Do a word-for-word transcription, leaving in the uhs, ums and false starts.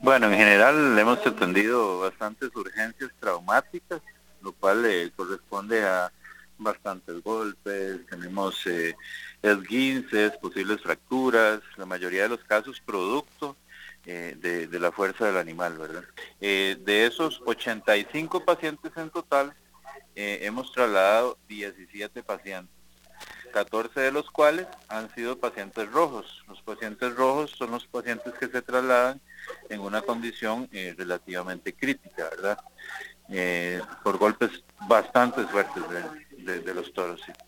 Bueno, en general hemos atendido bastantes urgencias traumáticas, lo cual eh, corresponde a bastantes golpes, tenemos eh, esguinces, posibles fracturas, la mayoría de los casos producto eh, de, de la fuerza del animal, ¿verdad? Eh, de esos ochenta y cinco pacientes en total, eh, hemos trasladado diecisiete pacientes, catorce de los cuales han sido pacientes rojos. Los pacientes rojos son los pacientes que se trasladan en una condición eh, relativamente crítica, ¿verdad? Eh, por golpes bastante fuertes de, de, de los toros. Sí.